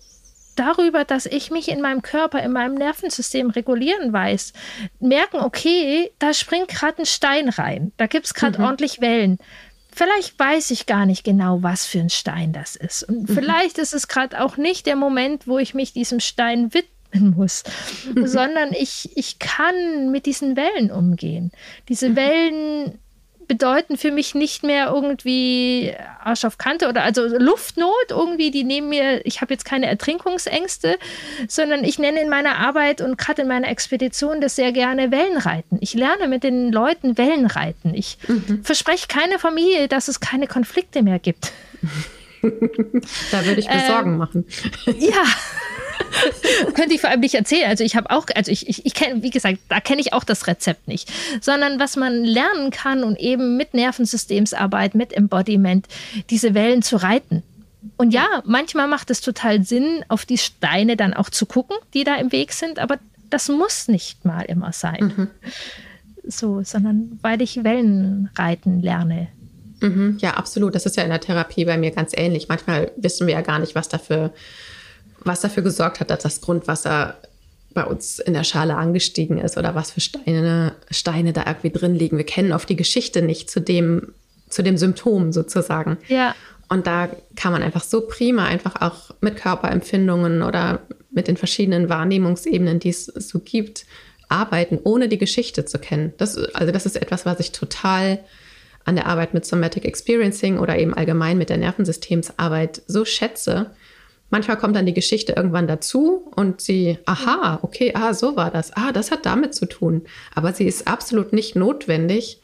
darüber, dass ich mich in meinem Körper, in meinem Nervensystem regulieren weiß, merken, okay, da springt gerade ein Stein rein, da gibt es gerade mhm. ordentlich Wellen. Vielleicht weiß ich gar nicht genau, was für ein Stein das ist. Und mhm. vielleicht ist es gerade auch nicht der Moment, wo ich mich diesem Stein widmen muss, mhm. sondern ich, ich kann mit diesen Wellen umgehen. Diese mhm. Wellen bedeuten für mich nicht mehr irgendwie Arsch auf Kante oder also Luftnot irgendwie, die nehmen mir, ich habe jetzt keine Ertrinkungsängste, sondern ich nenne in meiner Arbeit und gerade in meiner Expedition das sehr gerne Wellenreiten. Ich lerne mit den Leuten Wellenreiten. Ich mhm. verspreche keiner Familie, dass es keine Konflikte mehr gibt. Da würde ich mir ähm, Sorgen machen. Ja. Könnte ich vor allem nicht erzählen. Also ich habe auch, also ich, ich, ich kenne, wie gesagt, da kenne ich auch das Rezept nicht. Sondern was man lernen kann und eben mit Nervensystemsarbeit, mit Embodiment, diese Wellen zu reiten. Und ja, manchmal macht es total Sinn, auf die Steine dann auch zu gucken, die da im Weg sind, aber das muss nicht mal immer sein. Mhm. So, sondern weil ich Wellen reiten lerne. Mhm, ja, absolut. Das ist ja in der Therapie bei mir ganz ähnlich. Manchmal wissen wir ja gar nicht, was dafür, was dafür gesorgt hat, dass das Grundwasser bei uns in der Schale angestiegen ist oder was für Steine, Steine da irgendwie drin liegen. Wir kennen oft die Geschichte nicht zu dem, zu dem Symptom sozusagen. Ja. Und da kann man einfach so prima einfach auch mit Körperempfindungen oder mit den verschiedenen Wahrnehmungsebenen, die es so gibt, arbeiten, ohne die Geschichte zu kennen. Das, also das ist etwas, was ich total an der Arbeit mit Somatic Experiencing oder eben allgemein mit der Nervensystemsarbeit so schätze. Manchmal kommt dann die Geschichte irgendwann dazu und sie, aha, okay, ah, so war das. Ah, das hat damit zu tun. Aber sie ist absolut nicht notwendig,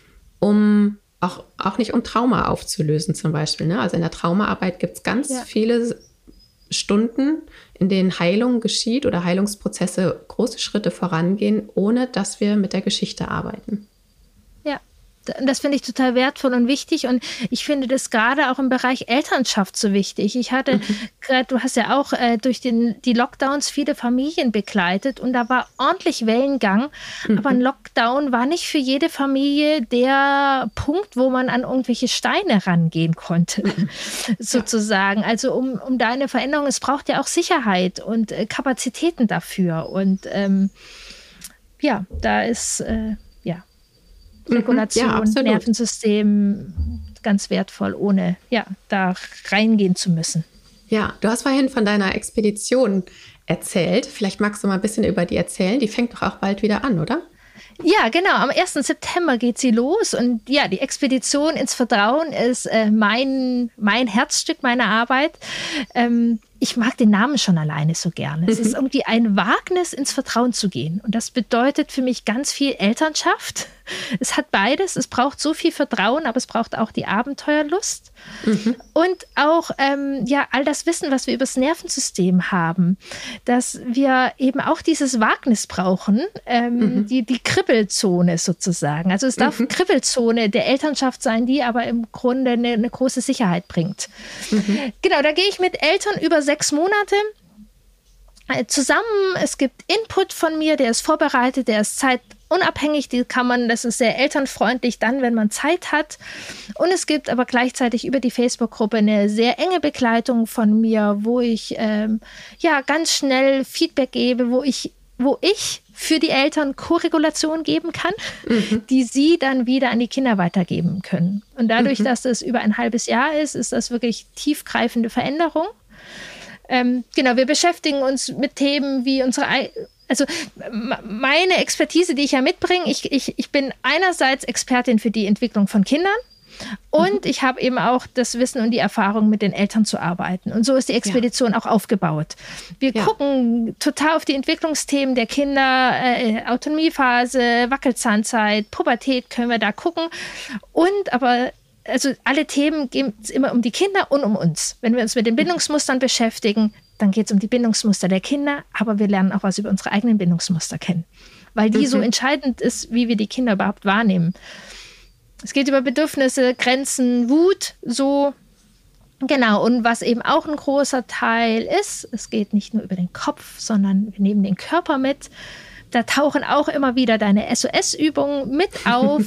um auch, auch nicht um Trauma aufzulösen zum Beispiel. Ne? Also in der Traumaarbeit gibt es ganz ja. viele Stunden, in denen Heilung geschieht oder Heilungsprozesse große Schritte vorangehen, ohne dass wir mit der Geschichte arbeiten. Ja. Das finde ich total wertvoll und wichtig und ich finde das gerade auch im Bereich Elternschaft so wichtig. Ich hatte mhm. gerade, du hast ja auch äh, durch den, die Lockdowns viele Familien begleitet und da war ordentlich Wellengang, mhm. aber ein Lockdown war nicht für jede Familie der Punkt, wo man an irgendwelche Steine rangehen konnte, mhm. sozusagen. Also um, um da eine Veränderung, es braucht ja auch Sicherheit und äh, Kapazitäten dafür und ähm, ja, da ist äh, Regulation, ja, Nervensystem, ganz wertvoll, ohne ja, da reingehen zu müssen. Ja, du hast vorhin von deiner Expedition erzählt. Vielleicht magst du mal ein bisschen über die erzählen. Die fängt doch auch bald wieder an, oder? Ja, genau. Am ersten September geht sie los. Und ja, die Expedition ins Vertrauen ist äh, mein, mein Herzstück meiner Arbeit. Ähm, ich mag den Namen schon alleine so gerne. Es ist irgendwie ein Wagnis, ins Vertrauen zu gehen. Und das bedeutet für mich ganz viel Elternschaft. Es hat beides. Es braucht so viel Vertrauen, aber es braucht auch die Abenteuerlust. Mhm. Und auch ähm, ja, all das Wissen, was wir über das Nervensystem haben. Dass wir eben auch dieses Wagnis brauchen, ähm, mhm. die, die Kribbelzone sozusagen. Also es darf mhm. Kribbelzone der Elternschaft sein, die aber im Grunde eine, eine große Sicherheit bringt. Mhm. Genau, da gehe ich mit Eltern über sechs Monate zusammen. Es gibt Input von mir, der ist vorbereitet, der ist zeitunabhängig, die kann man, das ist sehr elternfreundlich dann, wenn man Zeit hat. Und es gibt aber gleichzeitig über die Facebook-Gruppe eine sehr enge Begleitung von mir, wo ich ähm, ja ganz schnell Feedback gebe, wo ich, wo ich für die Eltern Koregulation geben kann, mhm. die sie dann wieder an die Kinder weitergeben können. Und dadurch, mhm. dass das über ein halbes Jahr ist, ist das wirklich tiefgreifende Veränderung. Ähm, genau, wir beschäftigen uns mit Themen wie unsere, also meine Expertise, die ich ja mitbringe, ich, ich, ich bin einerseits Expertin für die Entwicklung von Kindern und mhm. ich habe eben auch das Wissen und die Erfahrung, mit den Eltern zu arbeiten. Und so ist die Expedition ja. auch aufgebaut. Wir ja. gucken total auf die Entwicklungsthemen der Kinder, äh, Autonomiephase, Wackelzahnzeit, Pubertät können wir da gucken und aber also alle Themen gehen es immer um die Kinder und um uns. Wenn wir uns mit den Bindungsmustern beschäftigen, dann geht es um die Bindungsmuster der Kinder, aber wir lernen auch was über unsere eigenen Bindungsmuster kennen, weil die mhm. so entscheidend ist, wie wir die Kinder überhaupt wahrnehmen. Es geht über Bedürfnisse, Grenzen, Wut, so genau. Und was eben auch ein großer Teil ist, es geht nicht nur über den Kopf, sondern wir nehmen den Körper mit. Da tauchen auch immer wieder deine S O S-Übungen mit auf.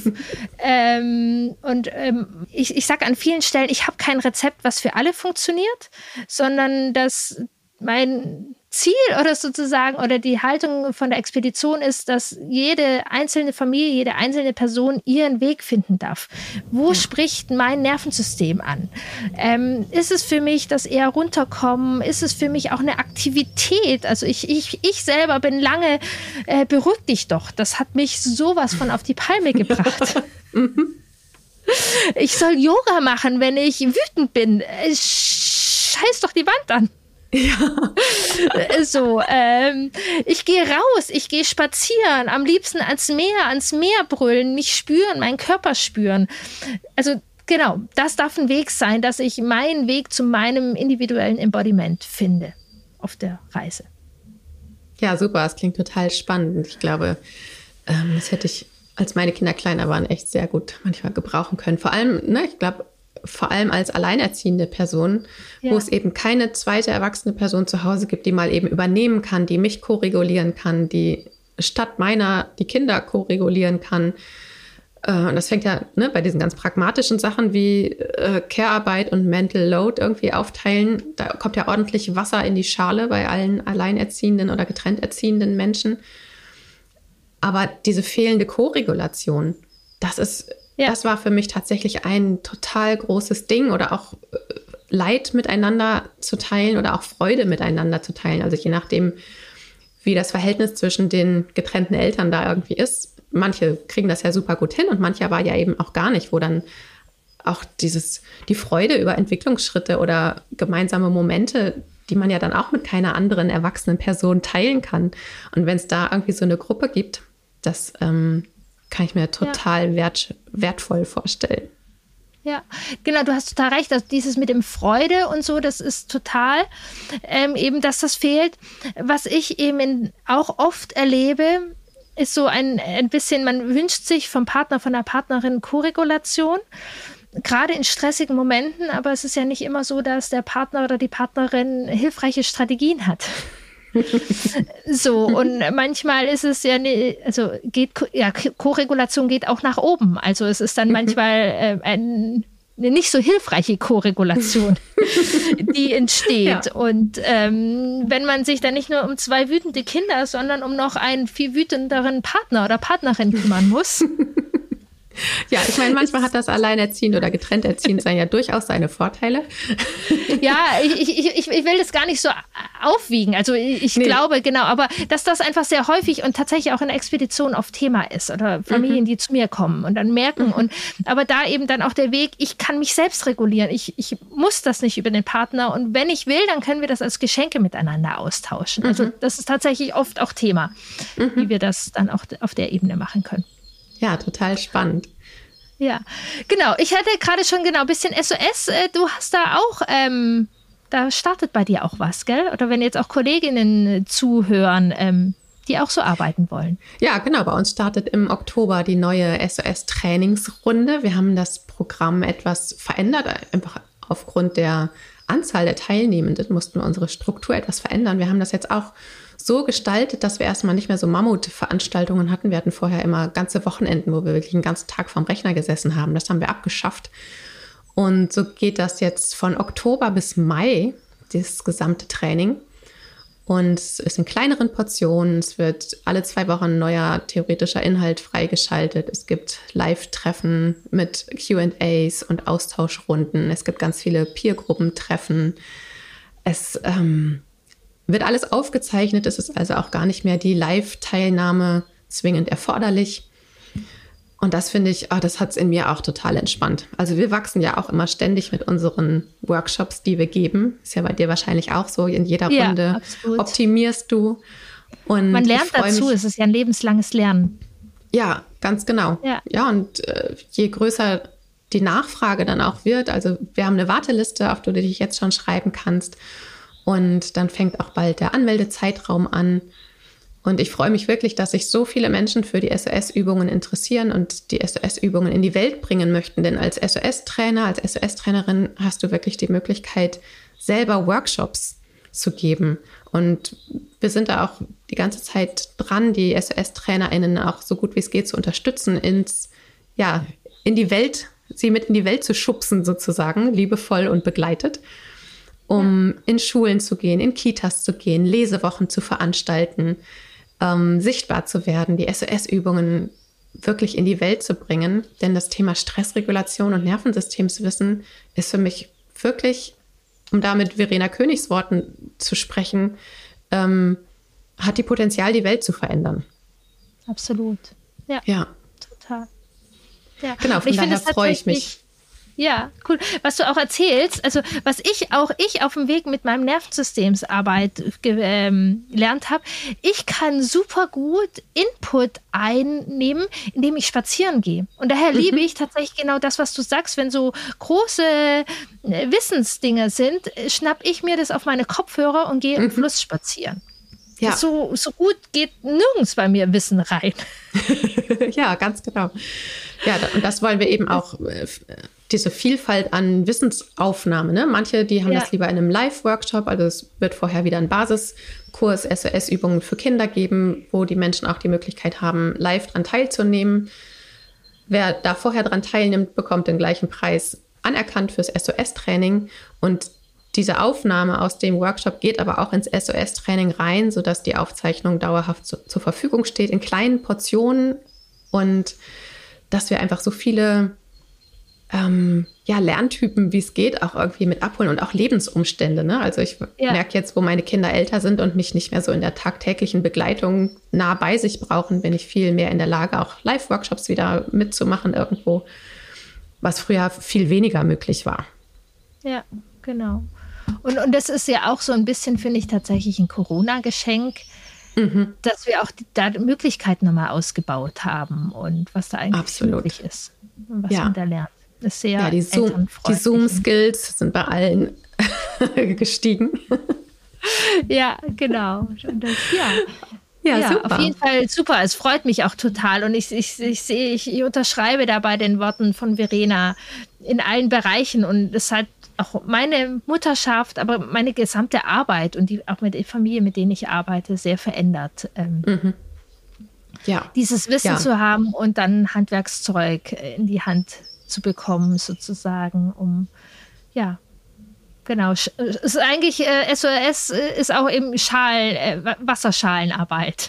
ähm, und ähm, ich, ich sage an vielen Stellen, ich habe kein Rezept, was für alle funktioniert, sondern dass mein Ziel oder sozusagen oder die Haltung von der Expedition ist, dass jede einzelne Familie, jede einzelne Person ihren Weg finden darf. Wo ja. spricht mein Nervensystem an? Ähm, ist es für mich das eher runterkommen? Ist es für mich auch eine Aktivität? Also ich, ich, ich selber bin lange, äh, beruhig dich doch. Das hat mich sowas von auf die Palme gebracht. Ich soll Yoga machen, wenn ich wütend bin. Scheiß doch die Wand an. Ja. So, ähm, ich gehe raus, ich gehe spazieren, am liebsten ans Meer, ans Meer brüllen, mich spüren, meinen Körper spüren. Also genau, das darf ein Weg sein, dass ich meinen Weg zu meinem individuellen Embodiment finde auf der Reise. Ja, super, das klingt total spannend. Ich glaube, ähm, das hätte ich, als meine Kinder kleiner waren, echt sehr gut manchmal gebrauchen können. Vor allem, ne, ich glaube, vor allem als alleinerziehende Person, ja. wo es eben keine zweite erwachsene Person zu Hause gibt, die mal eben übernehmen kann, die mich ko-regulieren kann, die statt meiner die Kinder ko-regulieren kann. Und das fängt ja ne, bei diesen ganz pragmatischen Sachen wie äh, Care-Arbeit und Mental Load irgendwie aufteilen. Da kommt ja ordentlich Wasser in die Schale bei allen alleinerziehenden oder getrennt erziehenden Menschen. Aber diese fehlende Ko-Regulation, das ist, ja. das war für mich tatsächlich ein total großes Ding oder auch äh, Leid miteinander zu teilen oder auch Freude miteinander zu teilen. Also je nachdem, wie das Verhältnis zwischen den getrennten Eltern da irgendwie ist. Manche kriegen das ja super gut hin und manche aber ja eben auch gar nicht, wo dann auch dieses, die Freude über Entwicklungsschritte oder gemeinsame Momente, die man ja dann auch mit keiner anderen erwachsenen Person teilen kann. Und wenn es da irgendwie so eine Gruppe gibt, das ähm, kann ich mir total ja. wert, wertvoll vorstellen. Ja, genau, du hast total recht. Also dieses mit dem Freude und so, das ist total ähm, eben, dass das fehlt. Was ich eben in, auch oft erlebe, ist so ein, ein bisschen, man wünscht sich vom Partner, von der Partnerin Ko-Regulation, gerade in stressigen Momenten, aber es ist ja nicht immer so, dass der Partner oder die Partnerin hilfreiche Strategien hat. So, und manchmal ist es ja, ne, also geht, ja, Ko-Regulation geht auch nach oben. Also es ist dann manchmal äh, ein eine nicht so hilfreiche Ko-Regulation, die entsteht. Ja. Und ähm, wenn man sich dann nicht nur um zwei wütende Kinder, sondern um noch einen viel wütenderen Partner oder Partnerin kümmern muss. Ja, ich meine, manchmal hat das Alleinerziehend oder getrennt erziehend sein ja durchaus seine Vorteile. Ja, ich, ich, ich, ich will das gar nicht so aufwiegen. Also ich nee. glaube, genau, aber dass das einfach sehr häufig und tatsächlich auch in der Expedition oft Thema ist oder Familien, mhm. die zu mir kommen und dann merken. Mhm. Und aber da eben dann auch der Weg, ich kann mich selbst regulieren. Ich, ich muss das nicht über den Partner. Und wenn ich will, dann können wir das als Geschenke miteinander austauschen. Mhm. Also das ist tatsächlich oft auch Thema, mhm. wie wir das dann auch auf der Ebene machen können. Ja, total spannend. Ja, genau. Ich hatte gerade schon genau ein bisschen S O S. Du hast da auch, ähm, da startet bei dir auch was, gell? Oder wenn jetzt auch Kolleginnen zuhören, ähm, die auch so arbeiten wollen. Ja, genau. Bei uns startet im Oktober die neue S O S-Trainingsrunde. Wir haben das Programm etwas verändert, einfach aufgrund der Anzahl der Teilnehmenden mussten wir unsere Struktur etwas verändern. Wir haben das jetzt auch so gestaltet, dass wir erstmal nicht mehr so Mammutveranstaltungen hatten. Wir hatten vorher immer ganze Wochenenden, wo wir wirklich einen ganzen Tag vorm Rechner gesessen haben. Das haben wir abgeschafft. Und so geht das jetzt von Oktober bis Mai, das gesamte Training. Und es ist in kleineren Portionen. Es wird alle zwei Wochen neuer theoretischer Inhalt freigeschaltet. Es gibt Live-Treffen mit Q and A's und Austauschrunden. Es gibt ganz viele Peer-Gruppentreffen. Es ähm, wird alles aufgezeichnet. Es ist also auch gar nicht mehr die Live-Teilnahme zwingend erforderlich. Und das finde ich, oh, das hat es in mir auch total entspannt. Also wir wachsen ja auch immer ständig mit unseren Workshops, die wir geben. Ist ja bei dir wahrscheinlich auch so. In jeder ja, Runde absolut. Optimierst du. Und man lernt dazu. Mich, es ist ja ein lebenslanges Lernen. Ja, ganz genau. Ja, ja und äh, je größer die Nachfrage dann auch wird, also wir haben eine Warteliste, auf die du dich jetzt schon schreiben kannst. Und dann fängt auch bald der Anmeldezeitraum an. Und ich freue mich wirklich, dass sich so viele Menschen für die S O S-Übungen interessieren und die S O S-Übungen in die Welt bringen möchten. Denn als S O S-Trainer, als S O S-Trainerin hast du wirklich die Möglichkeit, selber Workshops zu geben. Und wir sind da auch die ganze Zeit dran, die S O S-TrainerInnen auch so gut wie es geht zu unterstützen, ins, ja, in die Welt, sie mit in die Welt zu schubsen sozusagen, liebevoll und begleitet. Um ja. in Schulen zu gehen, in Kitas zu gehen, Lesewochen zu veranstalten, ähm, sichtbar zu werden, die S O S-Übungen wirklich in die Welt zu bringen. Denn das Thema Stressregulation und Nervensystemswissen ist für mich wirklich, um da mit Verena Königs Worten zu sprechen, ähm, hat die Potenzial, die Welt zu verändern. Absolut. Ja, ja. total. Ja. Genau, von daher freue ich mich. Ja, cool. Was du auch erzählst, also was ich auch ich auf dem Weg mit meinem Nervensystemsarbeit ähm, gelernt habe, ich kann super gut Input einnehmen, indem ich spazieren gehe. Und daher mhm. liebe ich tatsächlich genau das, was du sagst, wenn so große äh, Wissensdinge sind, schnapp ich mir das auf meine Kopfhörer und gehe mhm. im Fluss spazieren. Ja. So, so gut geht nirgends bei mir Wissen rein. Ja, ganz genau. Ja, und das wollen wir eben auch diese Vielfalt an Wissensaufnahme. Ne? Manche, die haben Ja. das lieber in einem Live-Workshop, also es wird vorher wieder einen Basiskurs S O S-Übungen für Kinder geben, wo die Menschen auch die Möglichkeit haben, live dran teilzunehmen. Wer da vorher dran teilnimmt, bekommt den gleichen Preis anerkannt fürs S O S-Training. Und diese Aufnahme aus dem Workshop geht aber auch ins S O S-Training rein, sodass die Aufzeichnung dauerhaft zu, zur Verfügung steht, in kleinen Portionen. Und dass wir einfach so viele ähm, ja, Lerntypen, wie es geht, auch irgendwie mit abholen und auch Lebensumstände. Ne? Also ich Ja. merke jetzt, wo meine Kinder älter sind und mich nicht mehr so in der tagtäglichen Begleitung nah bei sich brauchen, bin ich viel mehr in der Lage, auch Live-Workshops wieder mitzumachen irgendwo, was früher viel weniger möglich war. Ja, genau. Und, und das ist ja auch so ein bisschen, finde ich, tatsächlich ein Corona-Geschenk, Mhm. dass wir auch die, da die Möglichkeiten nochmal ausgebaut haben und was da eigentlich Absolut. möglich ist und was Ja. man da lernt. Das ist sehr Ja, die, Zoom, die elternfreundlich. Zoom-Skills sind bei allen gestiegen. Ja, genau. Und das, ja. Ja, Ja, super. auf jeden Fall super. Es freut mich auch total. Und ich, ich, ich sehe, ich, ich unterschreibe da bei den Worten von Verena in allen Bereichen. Und es hat auch meine Mutterschaft, aber meine gesamte Arbeit und die, auch mit der Familie, mit denen ich arbeite, sehr verändert. Ähm, Mhm. Ja. Dieses Wissen Ja. zu haben und dann Handwerkszeug in die Hand zu bekommen, sozusagen, um, ja, genau. Es ist eigentlich, äh, S O S ist auch eben Schalen, äh, Wasserschalenarbeit.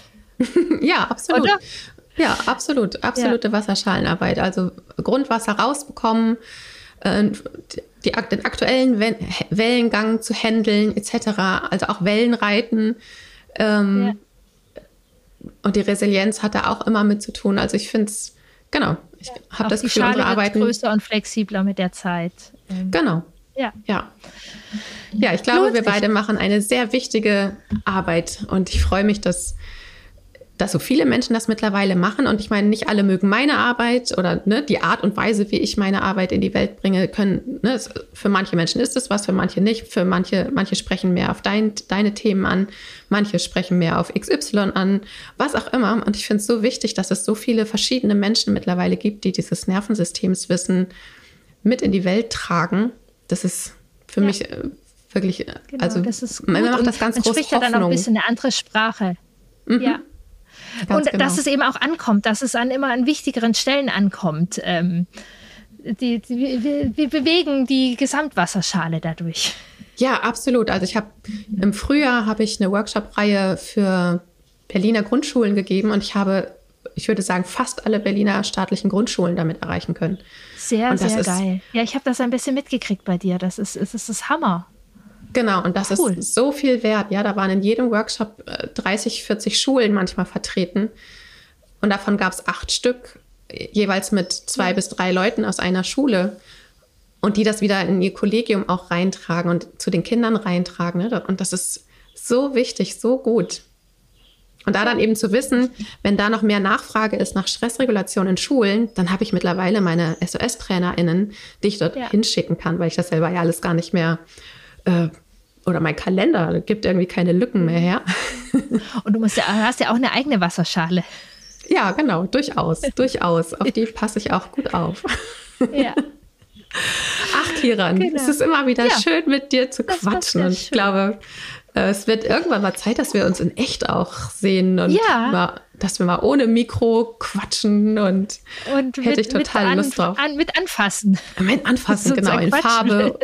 Ja, absolut. Oder? Ja, absolut. Absolute Wasserschalenarbeit. Also Grundwasser rausbekommen, äh, die, den aktuellen Wel- Wellengang zu handeln, et cetera. Also auch Wellenreiten. Ähm, Ja. Und die Resilienz hat da auch immer mit zu tun. Also ich finde es, genau, ich habe Auch das die Gefühl, Schale unsere wird Arbeiten. größer und flexibler mit der Zeit. Ähm, Genau. Ja. Ja. Ja, ich glaube, Lohnt wir sich. beide machen eine sehr wichtige Arbeit und ich freue mich, dass, dass so viele Menschen das mittlerweile machen. Und ich meine, nicht alle mögen meine Arbeit oder ne, die Art und Weise, wie ich meine Arbeit in die Welt bringe, können. Ne, es, für manche Menschen ist es was, für manche nicht. Für manche, manche sprechen mehr auf dein, deine Themen an, manche sprechen mehr auf X Y an, was auch immer. Und ich finde es so wichtig, dass es so viele verschiedene Menschen mittlerweile gibt, die dieses Nervensystemswissen mit in die Welt tragen. Das ist für Ja. mich äh, wirklich, äh, Genau, also das ist gut. mir macht Und das ganz man große spricht ja dann auch ein Hoffnung. bisschen eine andere Sprache. Mhm. Ja. Ganz Und genau. dass es eben auch ankommt, dass es an immer an wichtigeren Stellen ankommt. Ähm, die, die, wir, wir bewegen die Gesamtwasserschale dadurch. Ja, absolut. Also ich habe im Frühjahr habe ich eine Workshop-Reihe für Berliner Grundschulen gegeben und ich habe, ich würde sagen, fast alle Berliner staatlichen Grundschulen damit erreichen können. Sehr, Und das sehr ist- geil. Ja, ich habe das ein bisschen mitgekriegt bei dir. Das ist, es ist das Hammer. Genau, und das Cool. ist so viel wert. Ja, da waren in jedem Workshop äh, dreißig, vierzig Schulen manchmal vertreten. Und davon gab es acht Stück, äh, jeweils mit zwei bis drei Leuten aus einer Schule. Und die das wieder in ihr Kollegium auch reintragen und zu den Kindern reintragen. Ne? Und das ist so wichtig, so gut. Und da dann eben zu wissen, wenn da noch mehr Nachfrage ist nach Stressregulation in Schulen, dann habe ich mittlerweile meine S O S-TrainerInnen, die ich dort Ja. hinschicken kann, weil ich das selber ja alles gar nicht mehr, äh, oder mein Kalender gibt irgendwie keine Lücken mehr her. Und du musst ja, hast ja auch eine eigene Wasserschale. Ja, genau, durchaus, durchaus. Auf die passe ich auch gut auf. Ja. Ach, Kiran, Genau. es ist immer wieder Ja. schön, mit dir zu Das war quatschen. sehr Und ich schön. glaube, äh, es wird irgendwann mal Zeit, dass wir uns in echt auch sehen und Ja. mal, dass wir mal ohne Mikro quatschen und Und hätte ich total mit Lust drauf. An, mit anfassen. Moment, anfassen, So genau, zu in quatschen. Farbe.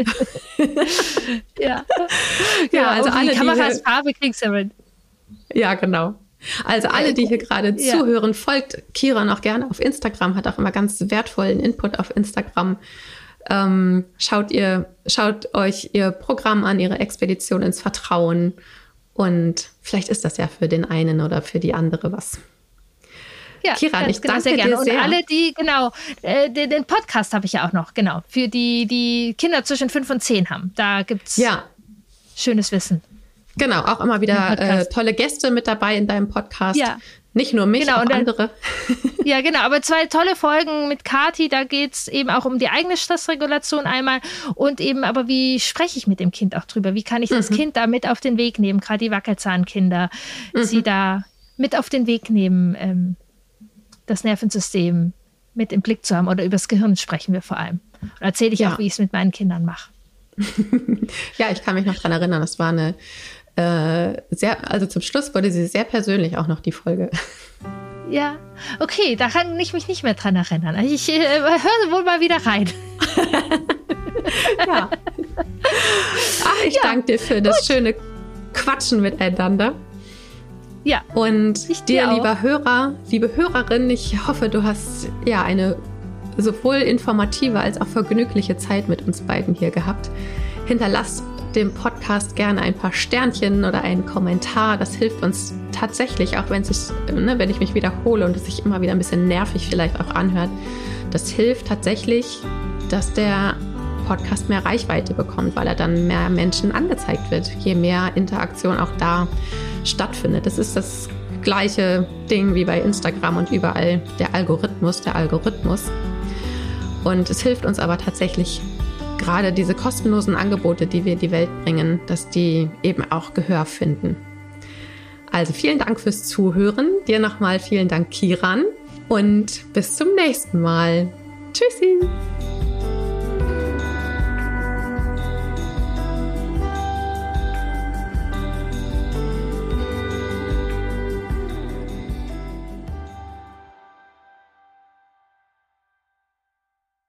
Ja. Ja, also und alle, die die Kameras hier- Farbe kriegst du mit. Ja, genau. Also alle, die hier gerade Ja. zuhören, folgt Kiran auch gerne auf Instagram, hat auch immer ganz wertvollen Input auf Instagram. Ähm, schaut ihr, schaut euch ihr Programm an, ihre Expedition ins Vertrauen. Und vielleicht ist das ja für den einen oder für die andere was. Ja, Kiran, ganz ich genau, danke sehr gerne. dir sehr. Und alle, die, genau, äh, den, den Podcast habe ich ja auch noch, genau, für die, die Kinder zwischen fünf und zehn haben. Da gibt es Ja, schönes Wissen. genau. Auch immer Im wieder äh, Podcast. tolle Gäste mit dabei in deinem Podcast. Ja. Nicht nur mich, Genau, auch und dann- andere. Ja, genau, aber zwei tolle Folgen mit Kathi, da geht es eben auch um die eigene Stressregulation einmal und eben aber, wie spreche ich mit dem Kind auch drüber? Wie kann ich das Kind da mit auf den Weg nehmen, gerade die Wackelzahnkinder, sie da mit auf den Weg nehmen, ähm, das Nervensystem mit im Blick zu haben oder übers Gehirn sprechen wir vor allem. Und erzähle ich Ja. auch, wie ich es mit meinen Kindern mache. Ja, ich kann mich noch dran erinnern, das war eine äh, sehr, also zum Schluss wurde sie sehr persönlich auch noch, die Folge. Ja, okay, da kann ich mich nicht mehr dran erinnern. Ich äh, höre wohl mal wieder rein. Ja. Ach, ich Ja, danke dir für das schöne Quatschen miteinander. Ja, Und Ich dir, dir auch. lieber Hörer, liebe Hörerin, ich hoffe, du hast ja eine sowohl informative als auch vergnügliche Zeit mit uns beiden hier gehabt. Hinterlasst dem Podcast gerne ein paar Sternchen oder einen Kommentar. Das hilft uns tatsächlich, auch wenn es sich, ne, wenn ich mich wiederhole und es sich immer wieder ein bisschen nervig vielleicht auch anhört. Das hilft tatsächlich, dass der Podcast mehr Reichweite bekommt, weil er dann mehr Menschen angezeigt wird, je mehr Interaktion auch da stattfindet. Das ist das gleiche Ding wie bei Instagram und überall, der Algorithmus, der Algorithmus. Und es hilft uns aber tatsächlich, gerade diese kostenlosen Angebote, die wir in die Welt bringen, dass die eben auch Gehör finden. Also vielen Dank fürs Zuhören. Dir nochmal vielen Dank, Kiran. Und bis zum nächsten Mal. Tschüssi!